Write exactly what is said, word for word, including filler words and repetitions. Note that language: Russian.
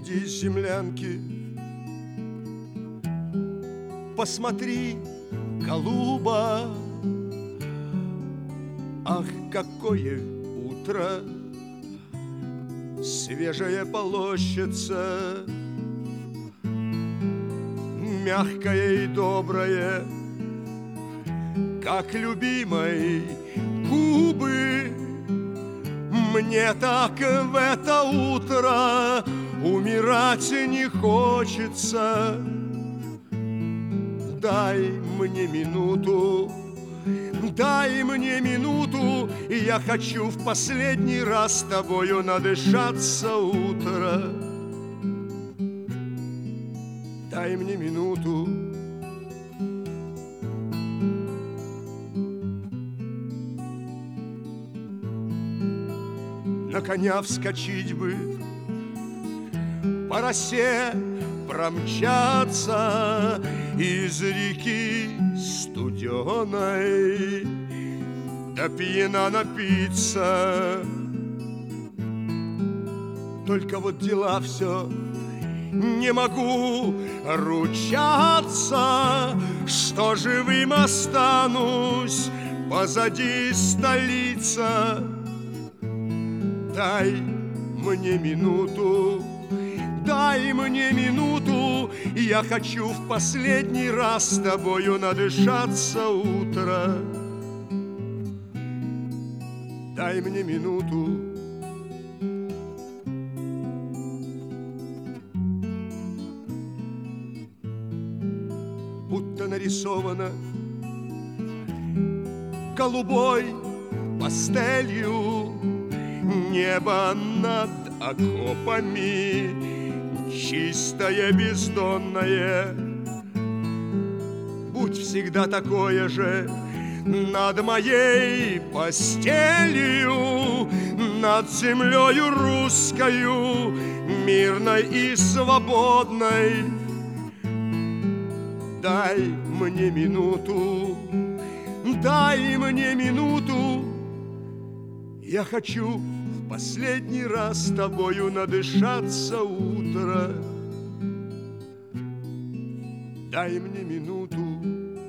Выйди из землянки, посмотри, голуба. Ах, какое утро, свежая полощица, мягкое и доброе, как любимой губы. Мне так в это утро умирать не хочется. Дай мне минуту, дай мне минуту, и я хочу в последний раз с тобою надышаться утро. Дай мне минуту. На коня вскочить бы, по росе промчаться, из реки студеной да пьяна напиться. Только вот дела все не могу ручаться, что живым останусь, позади столица. Дай мне минуту, дай мне минуту, я хочу в последний раз с тобою надышаться утро. Дай мне минуту. Будто нарисовано голубой пастелью небо над окопами, чистое, бездонное. Будь всегда такое же над моей постелью, над землею русскою, мирной и свободной. Дай мне минуту, дай мне минуту, я хочу в последний раз с тобою надышаться утро. Дай мне минуту.